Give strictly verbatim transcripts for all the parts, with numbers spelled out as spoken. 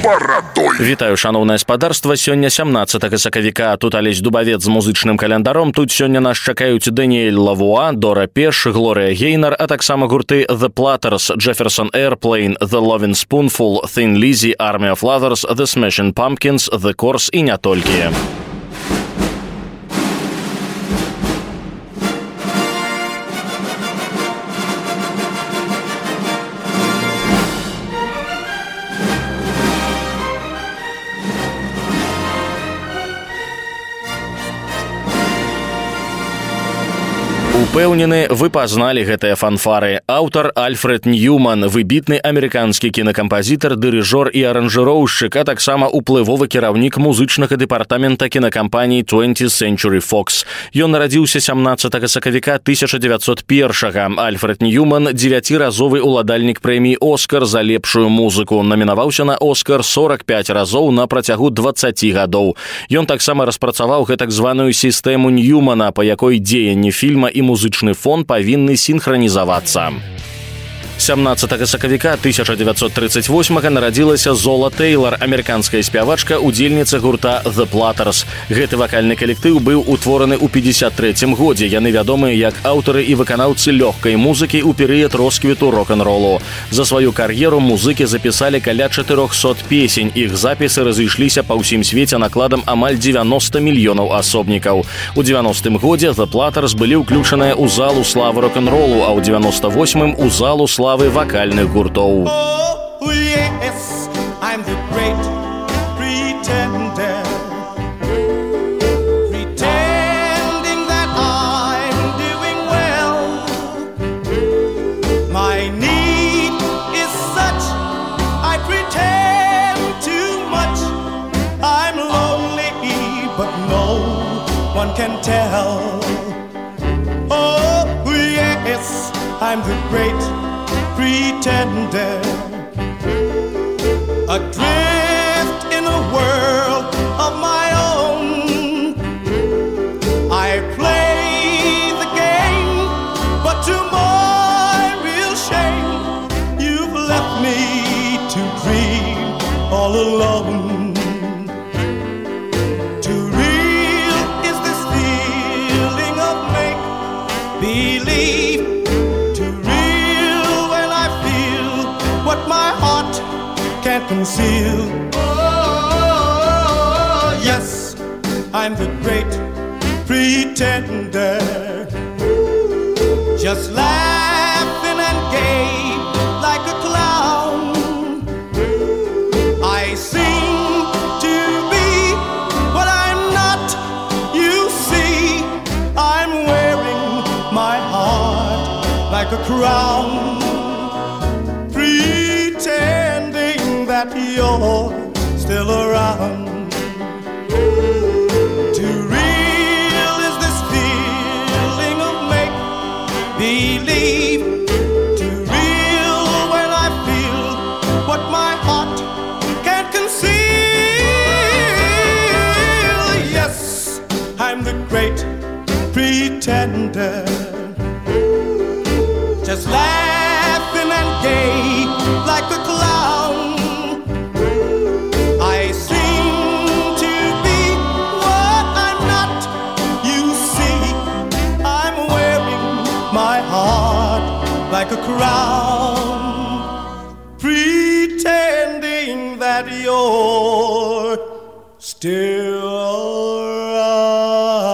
барадой. Вітаю, шаноўнае спадарства. Сёння сямнаццатага сакавіка. Тут Алесь Дубавец з музычным календаром. Тут сёння нас чакаюць Даніэль Лавуа, Дора Пеш, Глорія Гейнар, а таксама гурты The Platters, Jefferson Airplane, The Lovin' Spoonful, Thin Lizzy, Army of Lovers, The Smashing Pumpkins, The Course і не толькі. Упэўнены, вы пазналі гэтыя фанфары. Аўтар Альфред Ньюман, выбітны амерыканскі кінакампазітар, дырыжор і аранжыроўшчык, а таксама уплывовы кіраўнік музычнага дэпартамента кінакампаніі twentieth Century Fox. Ён нарадзіўся сямнаццатага сакавіка тысяча дзевяцьсот першага. Альфред Ньюман – дзевяціразовы уладальнік прэміі «Оскар» за лепшую музыку. Намінаваўся на «Оскар» сорок пять разоў на працягу дваццаці гадоў. Ён таксама распрацаваў гэтак званую сістэму Ньюмана, па якой дзеянні фільма і музычны фон павінны сінхранізавацца. сямнаццатага сакавіка тысяча дзевяцьсот трыццаць восьмага нарадзілася Зола Тэйлар, амерыканская спявачка, удзельніца гурта The Platters. Гэты вакальны калектыў быў утвораны ў пятьдесят трэцім годзе. Яны вядомыя як аўтары і выканаўцы лёгкай музыкі ў перыяд росквіту рок-н-ролу. За сваю кар'еру музыкі запісалі каля чатырохсот песень. Іх запісы разышліся па ўсім свеце накладам амаль дзевяноста мільёнаў асобнікаў. У дзевяностым годзе The Platters былі ўключаныя ў залу славы рок-н-ролу, а ў дзевяноста восьмым у залу славы вакальных гуртоў. Oh, yes, I'm the great pretender, pretending that I'm doing well. My need is such, I pretend too much. I'm lonely, but no one can tell. Oh, yes, I'm the great pretender, adrift in a world of my own. I play the game, but to my real shame, you've left me to dream all alone. Too real is this feeling of make-believe. What my heart can't conceal. Oh, yes, I'm the great pretender, just laughing and gay like a clown. I seem to be what I'm not, you see. I'm wearing my heart like a crown, pretending that you're still around. Too real is this feeling of make-believe. Too real when I feel what my heart can't conceal. Yes, I'm the great pretender, just laughing and gay like a clown. I seem to be what I'm not, you see. I'm wearing my heart like a crown, pretending that you're still around.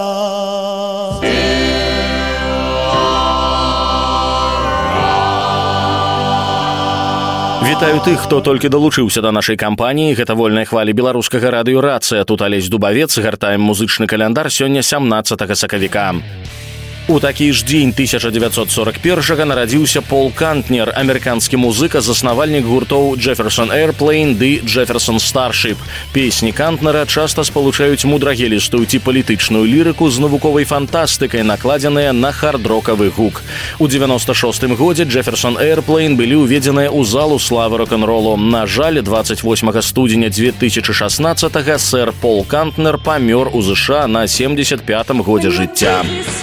Вітаю тых, хто толькі далучыўся да нашай кампаніі. Гэта вольная хваля беларускага радыё «Рацыя». Тут Алесь Дубавец, гартаем музычны каляндар сёння сямнаццатага сакавіка. У такі ж дзень тысяча дзевяцьсот сорок першага нарадзіўся Пол Кантнер, амерыканскі музыка, заснавальнік гуртоў Jefferson Airplane ды Jefferson Starship. Песні Кантнера часта спалучаюць мудрагелістую ці палітычную лірыку з навуковай фантастыкай, накладзеныя на хард-рокавы гук. У дзевяноста шостым годзе Jefferson Airplane былі ўведзеныя ў залу славы рок-н-ролу. На жаль, дваццаць восьмага студзеня дзве тысячы шаснаццатага сэр Пол Кантнер памёр у ЗША на семдзесят пятым годзе жыцця.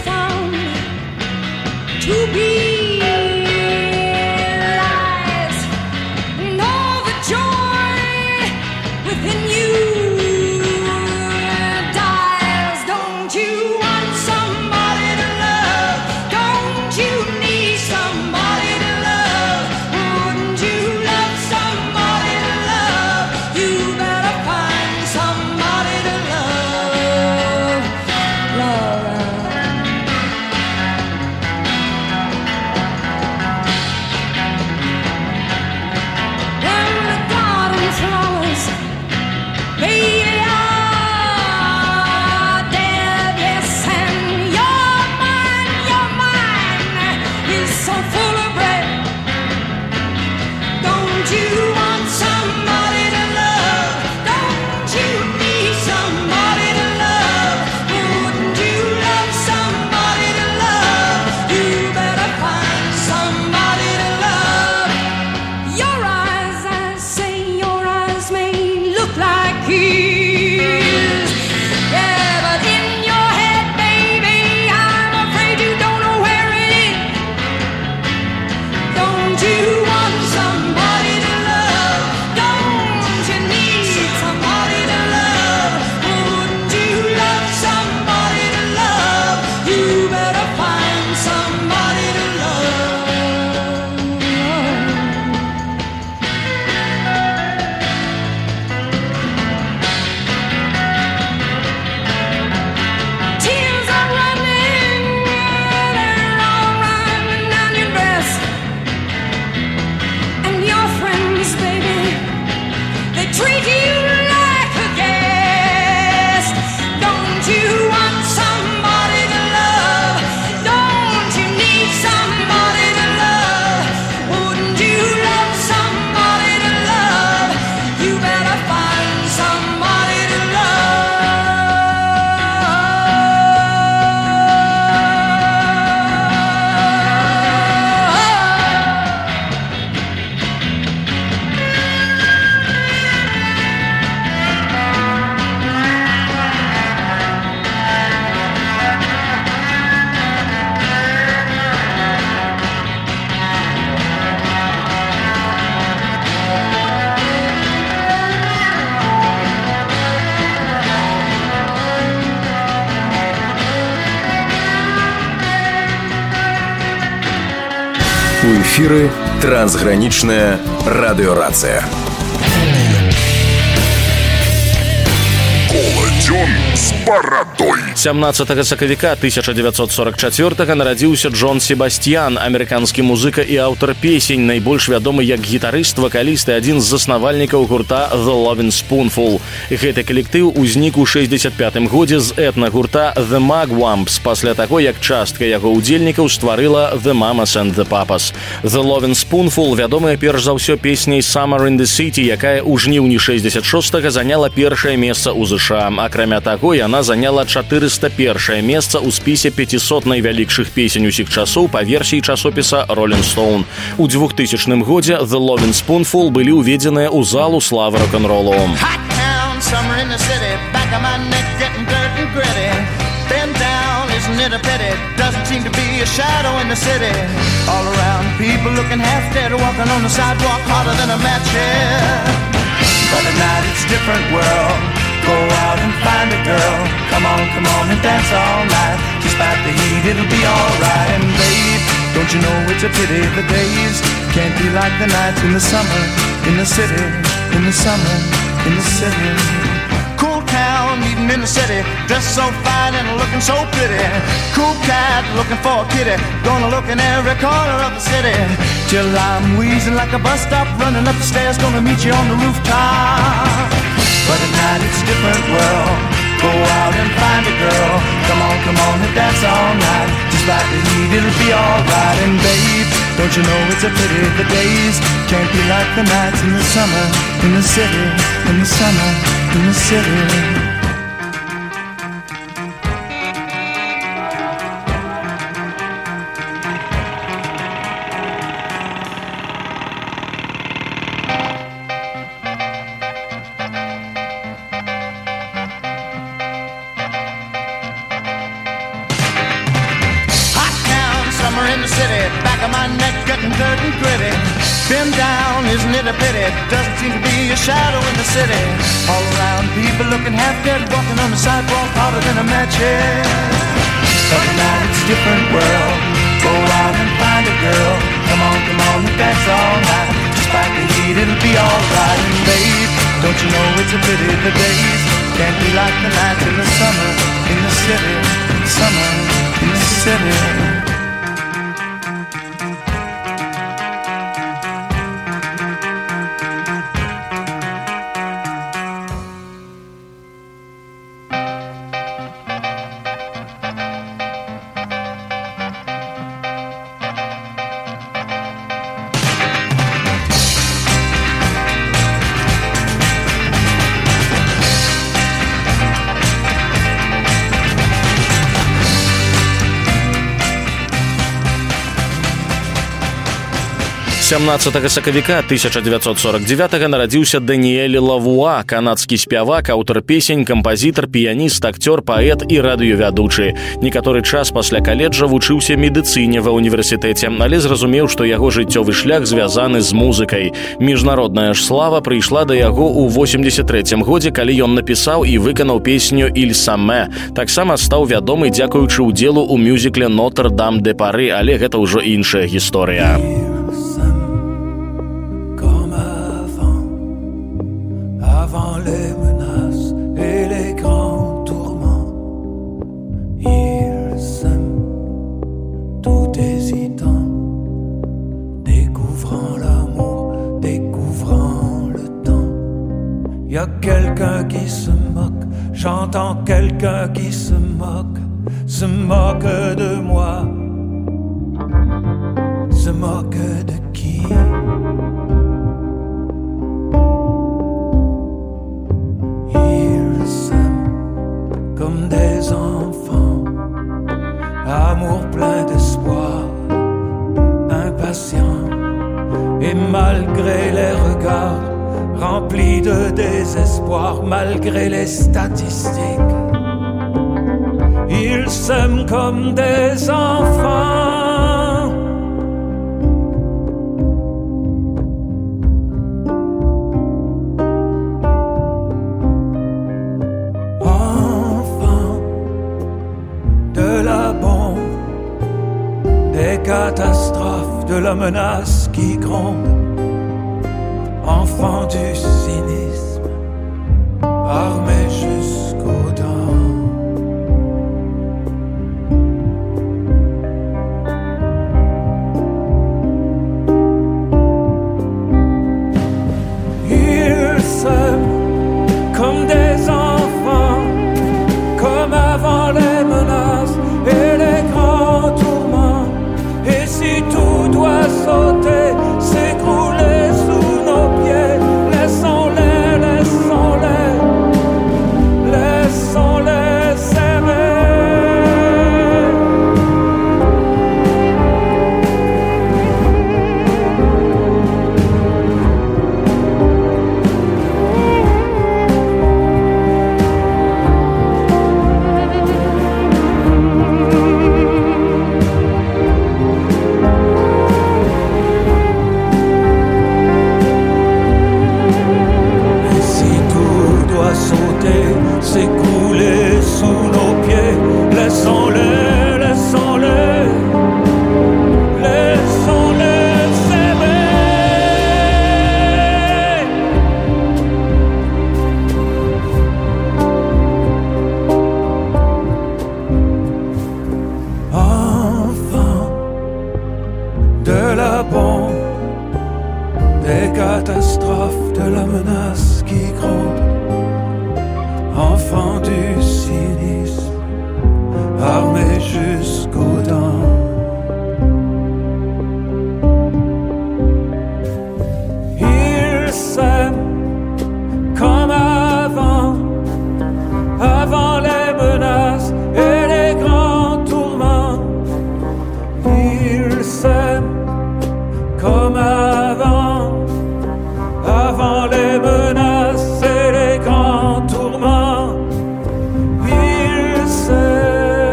To be lies, and all the joy У эфіры трансгранічная радыёрацыя. Коладзён з барадой. сямнаццатага сакавіка тысяча дзевяцьсот сорок чацвёртага нарадзіўся Джон Себасцьян, амерыканскі музыка і аўтар песень, найбольш вядомы як гітарыст, вакаліст і адзін з заснавальнікаў гурта The Lovin' Spoonful. Гэты калектыў узнік у шэсцьдзесят пятым годзе з этна-гурта The Mugwumps, пасля таго, як частка яго ўдзельнікаў стварыла The Mamas and the Papas. The Lovin' Spoonful вядомая перш за ўсё песняй Summer in the City, якая ў жніўні шэсцьдесят шостага заняла першае месца ў ЗША. Акрамя таго, яна заняла чатырыста першае месца ў спісе пяцісот найвялікшых песень усіх часоў па версіі часопіса Rolling Stone. У двухтысячным годзе The Lovin' Spoonful былі ўведзеныя ў залу славы рок-н-ролу. Summer in the city, back of my neck getting dirt and gritty. Bend down, isn't it a pity? Doesn't seem to be a shadow in the city. All around, people looking half dead, walking on the sidewalk harder than a match here. But at night it's a different world. Go out and find a girl. Come on, come on and dance all night. Despite the heat, it'll be alright. And babe, don't you know it's a pity the days can't be like the nights in the summer, in the city, in the summer. In the city, cool town, meeting in the city, dressed so fine and looking so pretty. Cool cat looking for a kitty, gonna look in every corner of the city. Till I'm wheezing like a bus stop, running up the stairs, gonna meet you on the rooftop. But at night it's a different world. Go out and find a girl. Come on, come on and dance all night. Despite the heat, it'll be alright. And babe, don't you know it's a pity the days can't be like the nights in the summer, in the city, in the summer, in the city. In the city, back of my neck getting dirt and gritty. Bend down, isn't it a pity? Doesn't seem to be a shadow in the city. All around, people looking half dead, walking on the sidewalk harder than a match here. But tonight it's a different world. Go out and find a girl. Come on, come on and dance all night. Despite the heat, it'll be alright. And babe, don't you know it's a pity the days can't be like the nights in the summer, in the city, summer, in the city. сямнаццатага сакавіка тысяча дзевяцьсот сорок дзевятага нарадзіўся Даніэль Лавуа, канадскі спявак, аўтар песень, кампазітар, піяніст, акцёр, паэт і радыёвядучы. Некаторы час пасля каледжа вучыўся медыцыне ва ўніверсітэце, але зразумеў, што яго жыццёвы шлях звязаны з музыкай. Міжнародная ж слава прыйшла да яго ў восемьдесят трэцім годзе, калі ён напісаў і выканаў песню «Иль Саме». Таксама стаў вядомы дзякуючы ўдзелу ў мюзікле «Нотр-Дам де Пары», але гэта ўжо іншая гісторыя. Avant les menaces et les grands tourments, ils s'aiment tout hésitant, découvrant l'amour, découvrant le temps. Y a quelqu'un qui se moque, j'entends quelqu'un qui se moque, se moque de moi, se moque de qui? Comme des enfants, amour plein d'espoir, impatient, et malgré les regards remplis de désespoir, malgré les statistiques, ils s'aiment comme des enfants. Catastrophes de la menace qui gronde, enfant du cynisme, armé jusqu'aux dents. Ils s'aiment comme des enfants, comme avant les menaces et les grands tourments. Et si tout doit sauter, s'écrouler sous nos pieds, laissons-les, laissons-les, laissons-les s'aimer. S'écrouler sous nos pieds, laissons-les, laissons-les, laissons-les s'aimer. Enfants de la bombe, des catastrophes, de la menace qui gronde, enfant du cynisme, armé jusqu'aux dents. Ils s'aiment comme avant, avant les menaces et les grands tourments. Ils s'aiment comme avant, avant les menaces et les grands tourments. Ils s'aiment.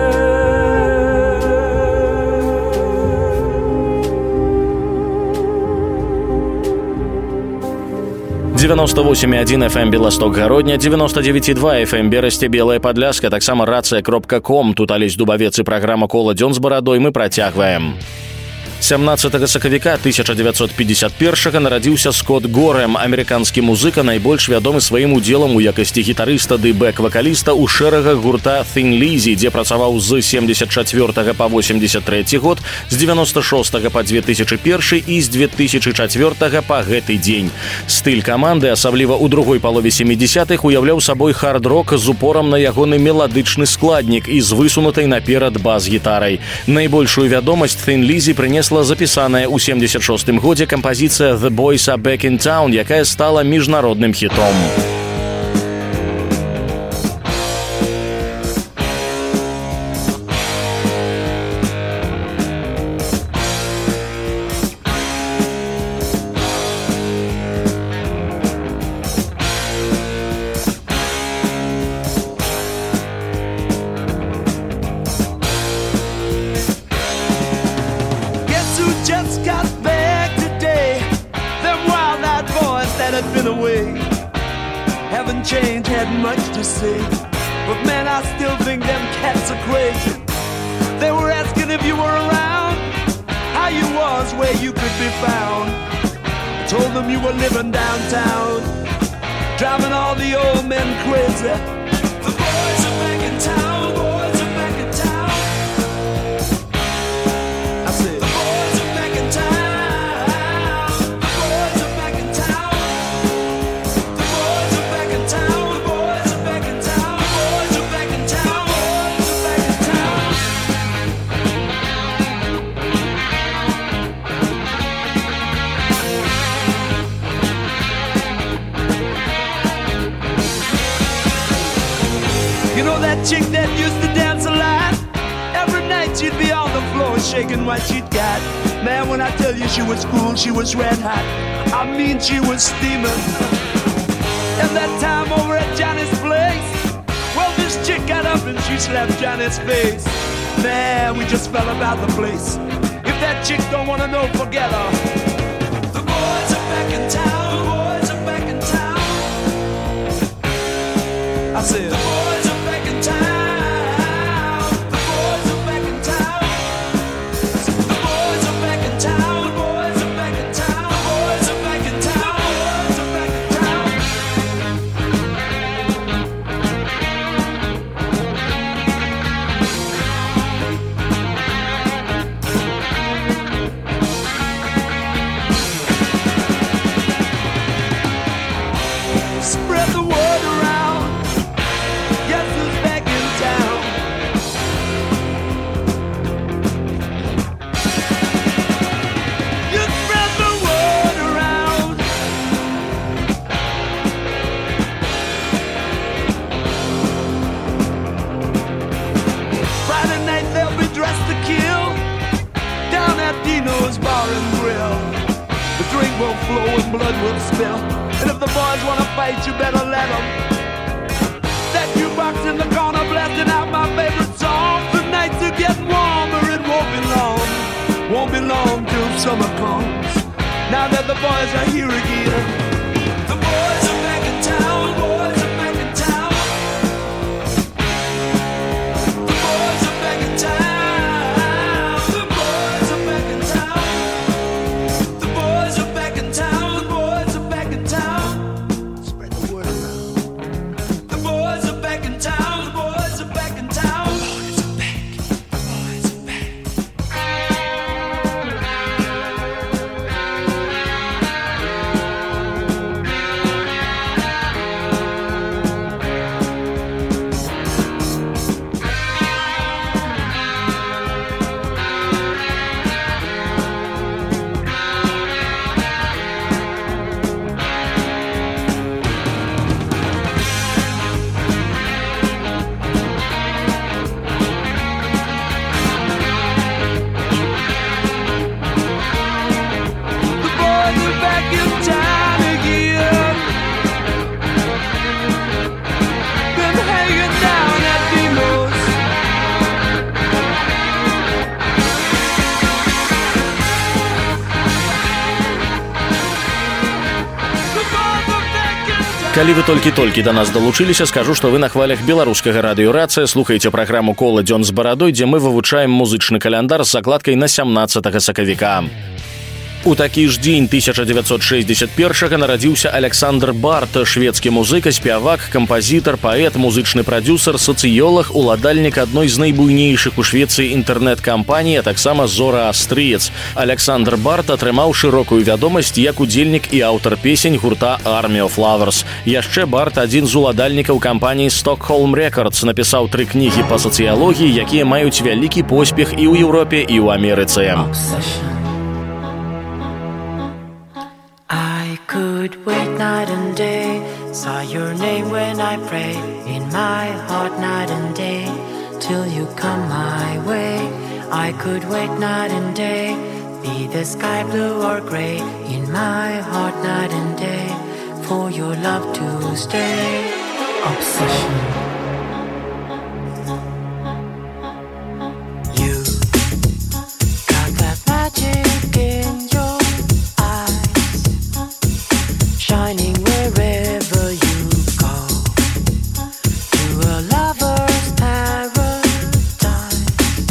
девяносто восемь и один эф эм Белосток Городня, девяносто девять и два эф эм Берасці Белая Падляска, таксама рацыя кропка ком. Тут Алесь Дубавец і праграма «Кола дзён з барадой» мы працягваем. сямнаццатага сакавіка тысяча дзевяцьсот пятьдесят першага нарадзіўся Скотт Горэм, амерыканскі музыка, найбольш вядомы сваім удзелам у якасці гітарыста ды бэк-вакаліста ў шэрагах гурта Thin Lizzy, дзе працаваў з семьдесят чацвёртага па восемьдесят трэці год, з девяносто шостага па две тысячы першы і з две тысячы чацвёртага па гэты дзень. Стыль каманды, асабліва ў другой палове сямідзесятых, уяўляў сабой хард-рок з упорам на ягоны меладычны складнік і з высунутай наперад бас-гітарай. Найбольшую вядомасць Thin Lizzy прынесла запісаная ў семьдесят шостым годзе кампазіцыя «The Boys Are Back in Town», якая стала міжнародным хітом. Just got back today. Them wild-eyed boys that had been away haven't changed, had much to say, but man, I still think them cats are crazy. They were asking if you were around, how you was, where you could be found. I told them you were living downtown, driving all the old men crazy. The boys are back in town, the boys are back in town. I said, the boys are back in town. You know that chick that used to dance a lot? Every night she'd be on the floor shaking what she'd got. Man, when I tell you she was cool, she was red hot. I mean, she was steaming. And that time over at Johnny's place, well, this chick got up and she slapped Johnny's face. Man, we just fell about the place. If that chick don't wanna know, forget her. The boys are back in town. The boys are back in town. I said, the boys are back in town. The boys are back in town. The boys are back in town. will flow and blood will spill. And if the boys wanna fight, you better let them. That jukebox in the corner blasting out my favorite song. The nights are getting warmer, it won't be long. Won't be long till summer comes. Now that the boys are here again. The boys are back in town, boys are back in town. The boys are back in town. The boys are back in town. The boys are back in town. The boys are back in town. Spread the word around. The boys are back in town. The boys are back in town. The boys are back. The boys are back. Калі вы толькі-толькі да нас далучыліся, скажу, што вы на хвалях беларускага радыёрацыя слухаеце праграму «Кола дзён з барадой», дзе мы вывучаем музычны каляндар з закладкай на сямнаццатага сакавіка. У такі ж дзень тысяча дзевяцьсот шэсцьдзесят першага нарадзіўся Александр Барт, шведскі музыка, спявак, кампазітар, паэт, музычны прадзюсар, сацыёлаг, уладальнік адной з найбуйнейшых у Швецыі інтэрнэт-кампаній, а таксама «Зороастрыец». Александр Барт атрымаў шырокую вядомасць як удзельнік і аўтар песень гурта «Army of Lovers». Яшчэ Барт, адзін з уладальнікаў кампаніі «Stockholm Records», напісаў тры кнігі па сацыялогіі, якія маюць вялікі поспех і ў Еўропе, і ў Амерыцы. Could wait night and day, saw your name when I pray, in my heart night and day, till you come my way. I could wait night and day, be the sky blue or gray, in my heart night and day, for your love to stay. Obsession. You got that magic in your shining wherever you go, to a lover's paradise.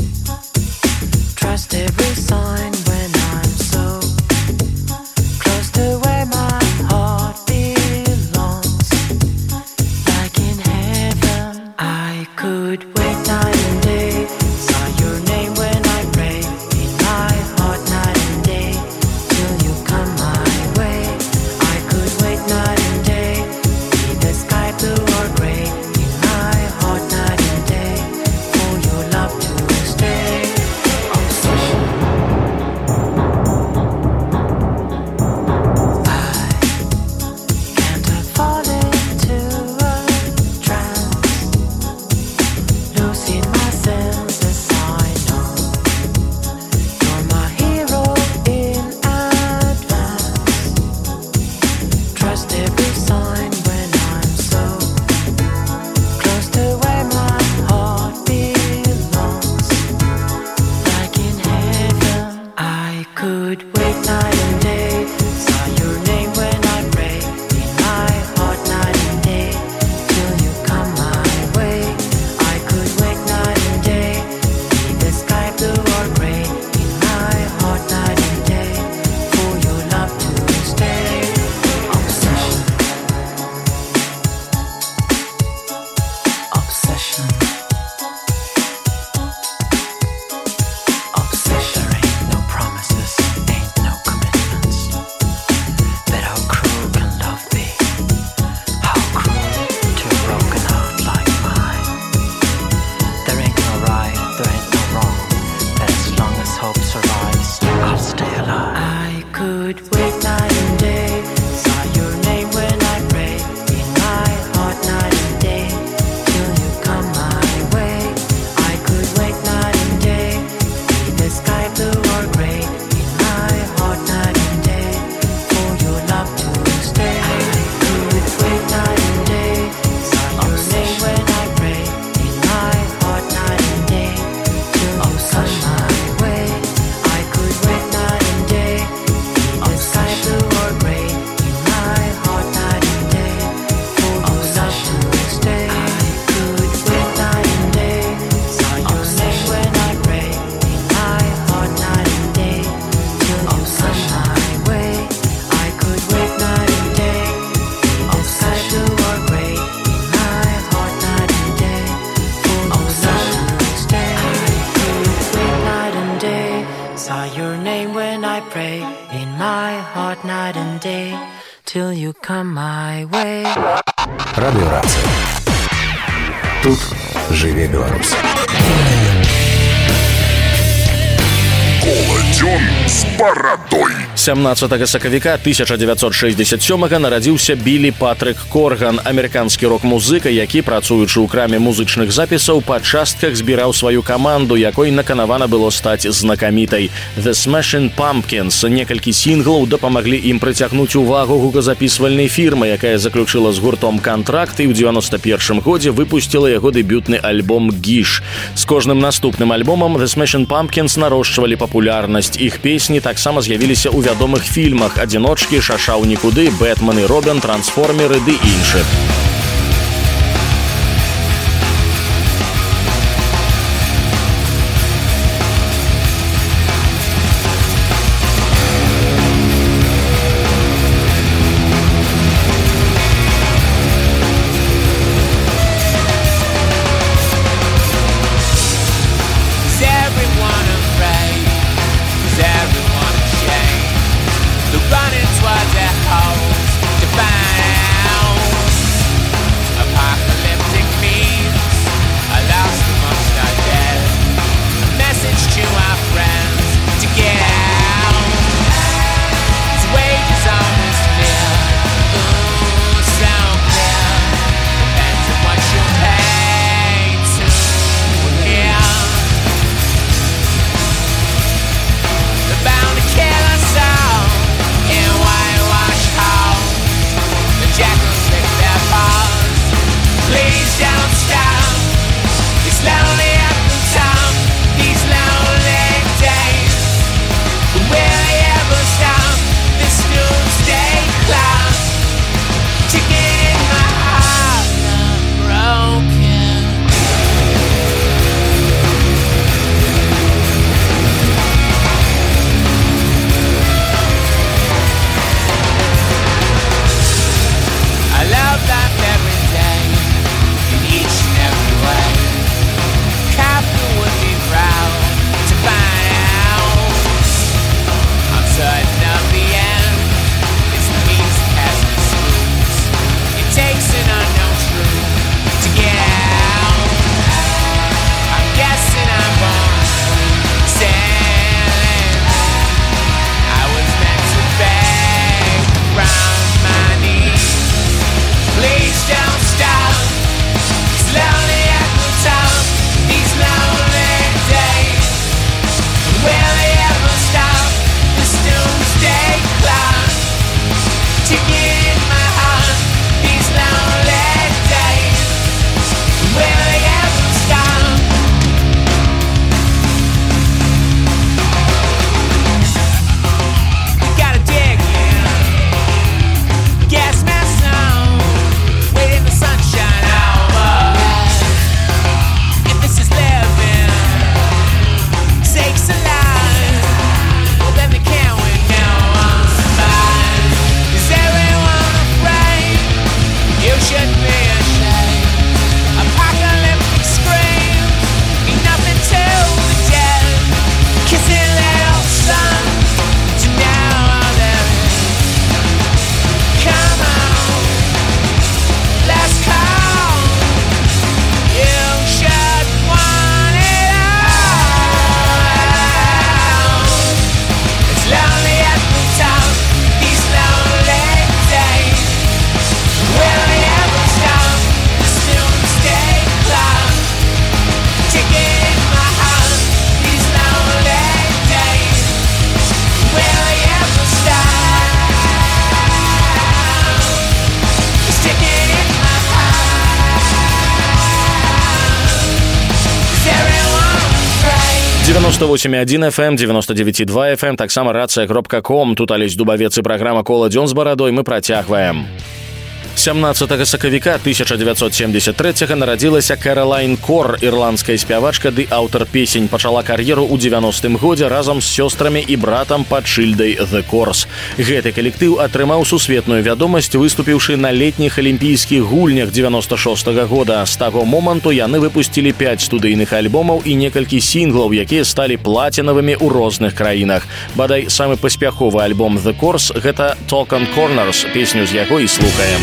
Trust every sign when I'm so close to where my heart belongs, like in heaven. saw your name when I pray in my heart night and day till you come my way. Радиорация. Тут живе Беларусь. Коладзён з барадой. сямнаццатага сакавіка тысяча дзевяцьсот шэсцьдзесят сёмага нарадзіўся Білі Патрык Корган, амерыканскі рок-музыка, які, працуючы ў краме музычных запісаў, па частках збіраў сваю каманду, якой наканавана было стаць знакамітай. The Smashing Pumpkins. Некалькі сінглаў дапамаглі ім прыцягнуць увагу гуказапісвальнай фірмы, якая заключыла з гуртом кантракт і ў дзевяноста першым годзе выпусціла яго дэбютны альбом «Гіш». З кожным наступным альбомам The Smashing Pumpkins нарошчвалі папулярнасць. Іх песні таксама з'явіліся ў вядомых фільмах «Адзіночкі», «Шаша ў нікуды», «Бэтмен і Робін», «Трансформеры» ды іншых. девяносто восемь и один эф эм, девяносто девять и два эф эм, таксама рация кропка ком. Тут Алесь Дубавец и программа «Коладзён з барадой». Мы працягваем. сямнаццатага сакавіка тысяча девятьсот семьдесят третьего нарадзілася Кэралайн Кор, ірландская спявачка ды аўтар песень. Пачала кар'еру ў девяностым годзе разам з сёстрамі і братам пад шыльдай The Corrs. Гэты калектыў атрымаў сусветную вядомасць, выступіўшы на летніх алімпійскіх гульнях девяносто шостага года. З таго моманту яны выпусцілі пяць студыйных альбомаў і некалькі сінглаў, якія сталі плацінавымі ў розных краінах. Бадай самы паспяховы альбом The Corrs — гэта Talk on Corners, песню з яго і слухаем.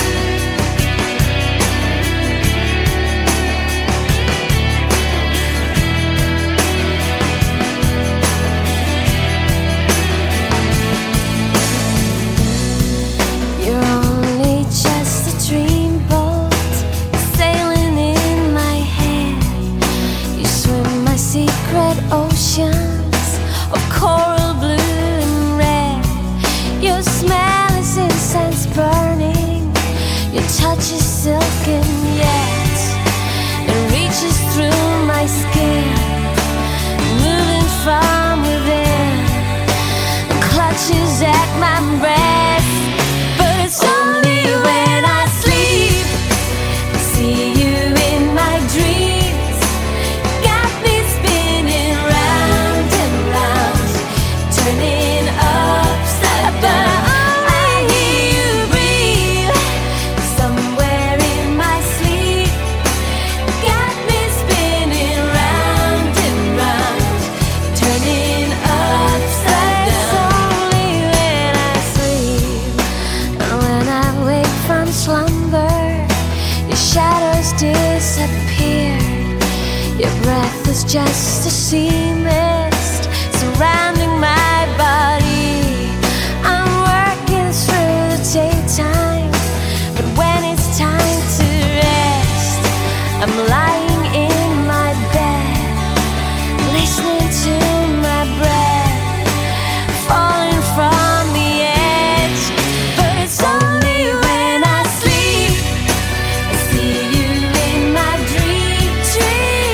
Just a sea mist surrounding my body. I'm working through the daytime, but when it's time to rest, I'm lying in my bed, listening to my breath falling from the edge. But it's only when I sleep I see you in my dream. dream.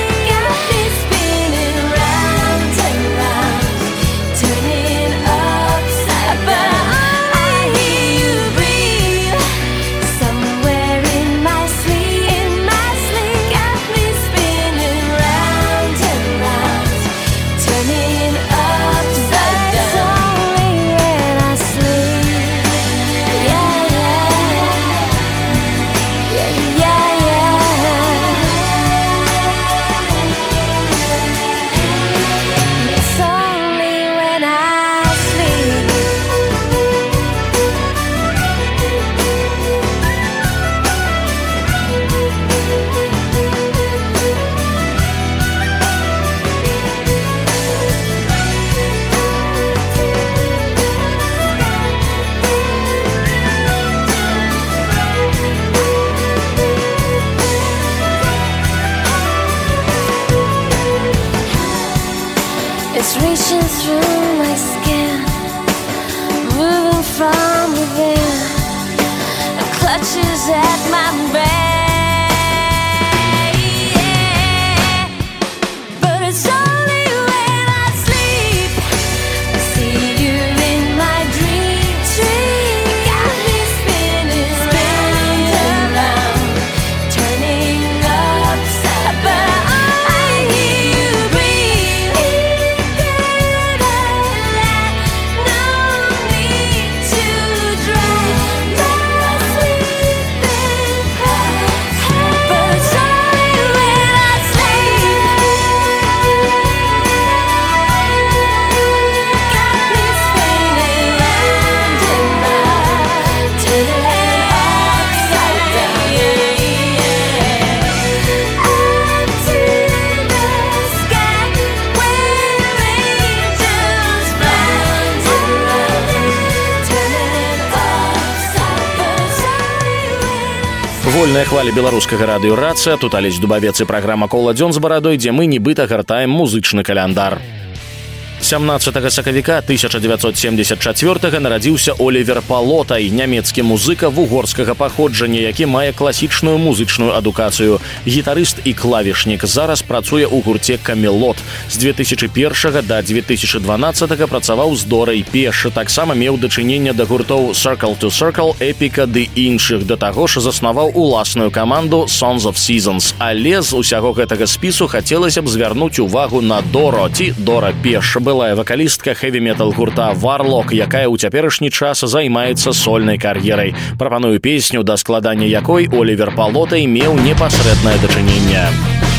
It's reaching through my skin, moving from within, and clutches at my brain. Yeah. But it's only when I sleep I see you in my dream. dream. Got me spinning, spinning around, turning upside down. Вольная хваля беларускага радыёрацыя, тут Алесь Дубавец і праграма «Кола дзён з барадой», дзе мы нібыта гартаем музычны каляндар. сямнаццатага сакавіка тысяча девятьсот семьдесят четвёртага нарадзіўся Олівер Палотай, нямецкі музыка вугорскага паходжання, які мае класічную музычную адукацыю. Гітарыст і клавішнік, зараз працуе ў гурце «Камелот». З две тысячи першага да две тысячи дванаццатага працаваў з Дорай Пеш, таксама меў дачыненне да гуртоў Circle to Circle, Эпіка ды іншых. Да таго ж заснаваў уласную каманду Sons of Seasons. Але з усяго гэтага спісу хацелася б звярнуць увагу на Доро ці Дора Пеш, былая вакалістка хэві-метал гурта Warlock, якая ў цяперашні час займаецца сольнай кар'ерай. Прапаную песню, да складання якой Олівер Палотай меў непасрэднае дачыненне.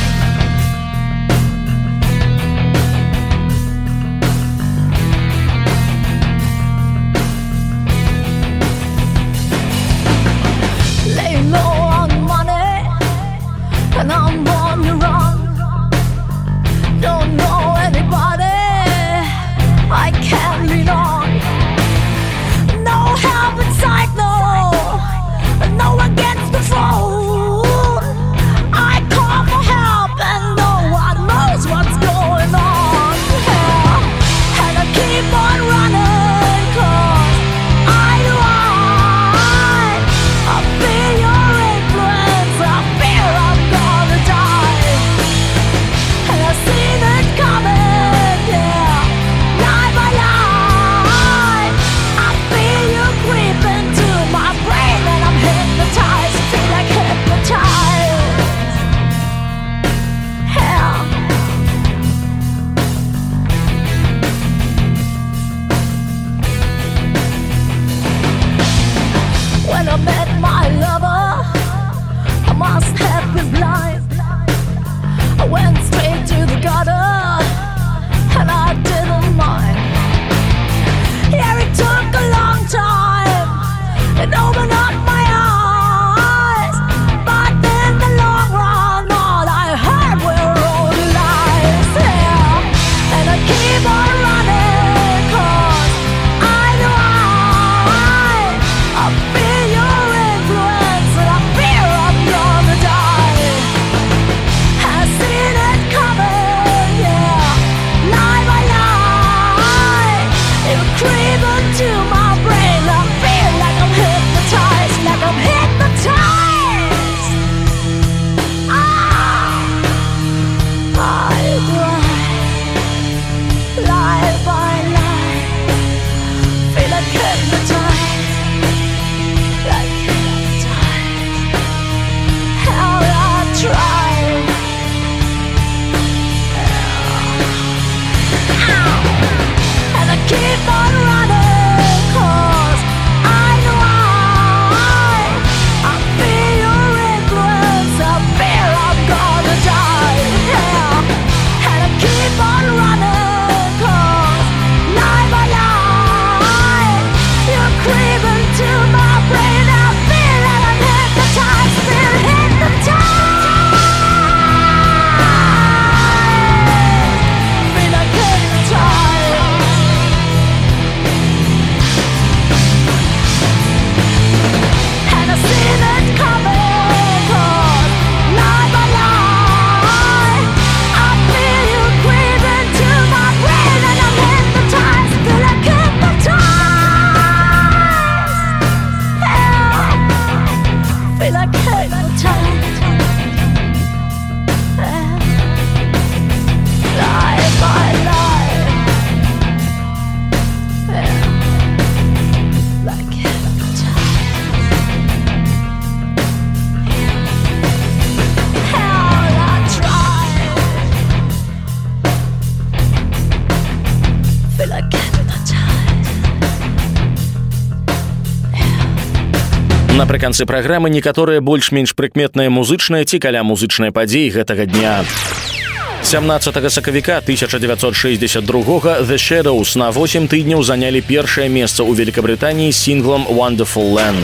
Напрыканцы праграмы некаторыя больш-менш прыкметныя музычныя ці каля музычныя падзеі гэтага дня. сямнаццатага сакавіка тысяча девятьсот шестьдесят другога The Shadows на восемь тыдняў занялі першае месца ў Великабрытаніі з сінглам Wonderful Land.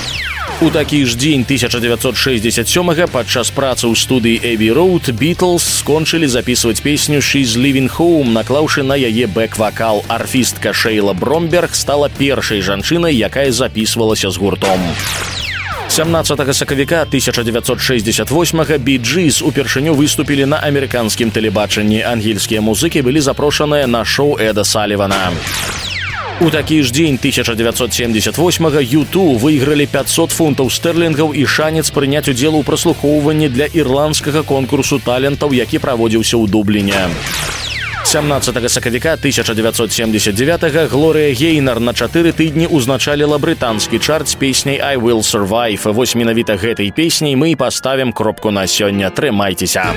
У такі ж дзень тысяча девятьсот шестьдесят сёмага падчас працы ў студыі Abbey Road Beatles скончылі запісваць песню She's Leaving Home, наклаўшы на яе бэк-вакал. Арфістка Шейла Бромберг стала першай жанчынай, якая запісвалася з гуртом. сямнаццатага сакавіка тысяча девятьсот шестьдесят восьмага Bee Gees упершыню выступілі на амерыканскім тэлебачанні. Ангельскія музыкі былі запрошаныя на шоу Эда Салівана. У такі ж дзень тысяча девятьсот семьдесят восьмага ю ту выйгралі пятьсот фунтаў стэрлінгаў і шанец прыняць удзел у праслухоўванні для ірландскага конкурсу талентаў, які праводзіўся ў Дубліне. сямнаццатага сакавіка тысяча девятьсот семьдесят девятага Глорія Гейнар на чатыры тыдні ўзначаліла брытанскі чарт з песняй «I Will Survive». Вось менавіта гэтай песняй мы і паставім кропку на сёння. Трымайцеся!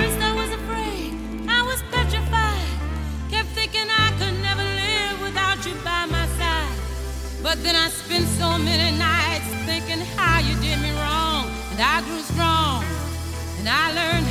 But then I spent so many nights thinking how you did me wrong. And I grew strong, and I learned